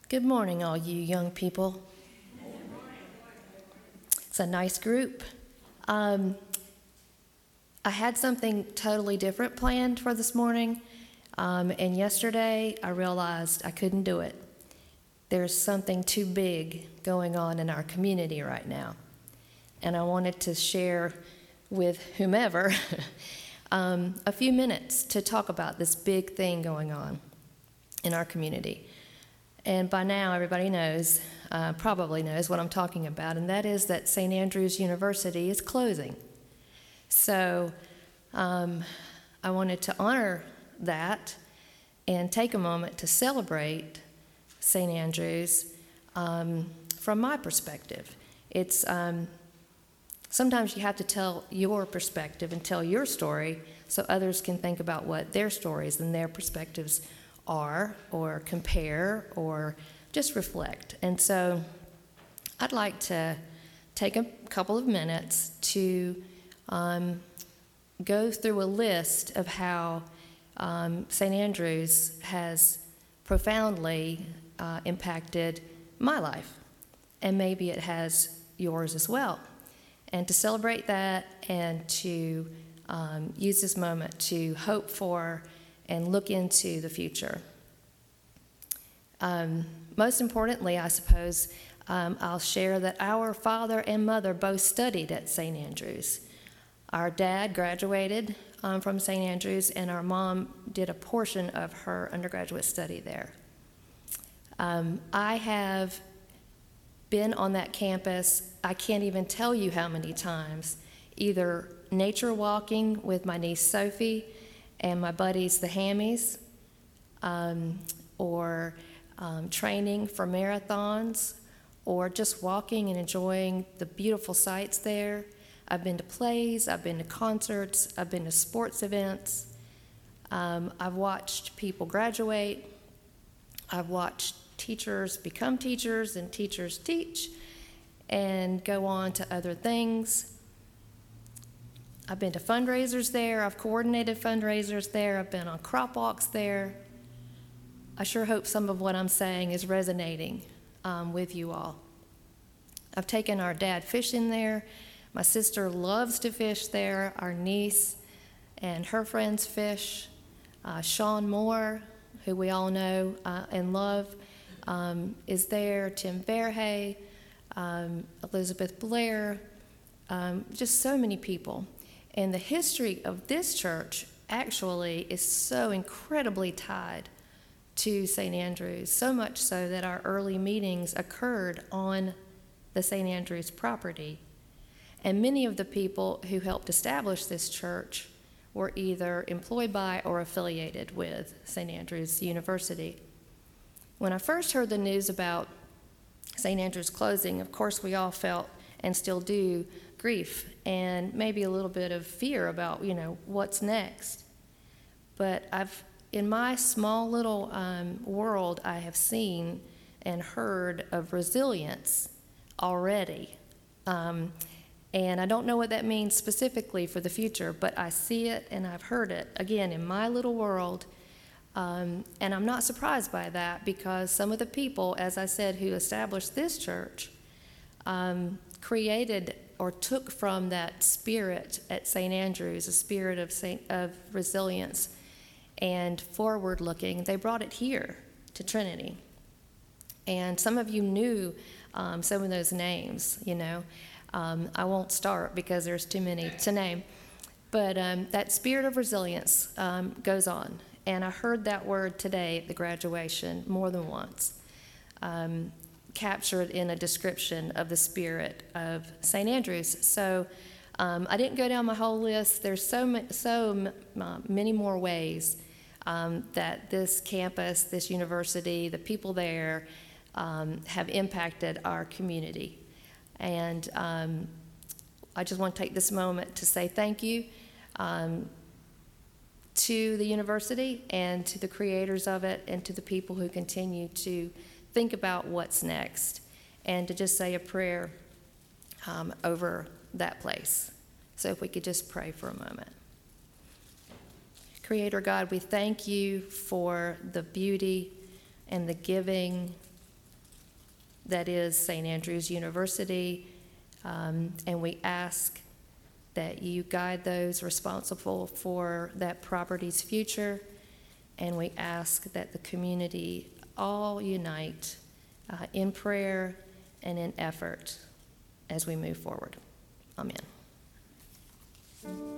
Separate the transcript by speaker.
Speaker 1: Good morning, all you young people. It's a nice group. I had something totally different planned for this morning, and yesterday I realized I couldn't do it. There's something too big going on in our community right now, and I wanted to share with whomever a few minutes to talk about this big thing going on in our community. And by now, everybody knows, probably knows what I'm talking about, and that is that St. Andrews University is closing. So I wanted to honor that and take a moment to celebrate St. Andrews from my perspective. It's sometimes you have to tell your perspective and tell your story so others can think about what their stories and their perspectives are, or compare, or just reflect. And so I'd like to take a couple of minutes to go through a list of how St. Andrews has profoundly impacted my life, and maybe it has yours as well. And to celebrate that and to use this moment to hope for and look into the future. Most importantly, I suppose, I'll share that our father and mother both studied at St. Andrews. Our dad graduated from St. Andrews, and our mom did a portion of her undergraduate study there. I have been on that campus, I can't even tell you how many times, either nature walking with my niece Sophie and my buddies, the Hammies, or training for marathons, or just walking and enjoying the beautiful sights there. I've been to plays, I've been to concerts, I've been to sports events. I've watched people graduate. I've watched teachers become teachers and teachers teach and go on to other things. I've been to fundraisers there. I've coordinated fundraisers there. I've been on crop walks there. I sure hope some of what I'm saying is resonating with you all. I've taken our dad fishing there. My sister loves to fish there. Our niece and her friends fish. Sean Moore, who we all know and love, is there. Tim Verhey, Elizabeth Blair, just so many people. And the history of this church actually is so incredibly tied to St. Andrews, so much so that our early meetings occurred on the St. Andrews property. And many of the people who helped establish this church were either employed by or affiliated with St. Andrews University. When I first heard the news about St. Andrews closing, of course we all felt, and still do, grief and maybe a little bit of fear about, what's next. But in my small little world, I have seen and heard of resilience already. And I don't know what that means specifically for the future, but I see it and I've heard it, again, in my little world. And I'm not surprised by that, because some of the people, as I said, who established this church, created or took from that spirit at St. Andrews, a spirit of resilience and forward looking. They brought it here to Trinity. And some of you knew some of those names, I won't start because there's too many to name. But that spirit of resilience goes on. And I heard that word today at the graduation more than once, captured in a description of the spirit of St. Andrews. So I didn't go down my whole list. There's so many more ways that this campus, this university, the people there have impacted our community. And I just want to take this moment to say thank you to the university and to the creators of it and to the people who continue to think about what's next, and to just say a prayer over that place. So if we could just pray for a moment. Creator God, we thank you for the beauty and the giving that is St. Andrews University, and we ask that you guide those responsible for that property's future, and we ask that the community all unite in prayer and in effort as we move forward. Amen.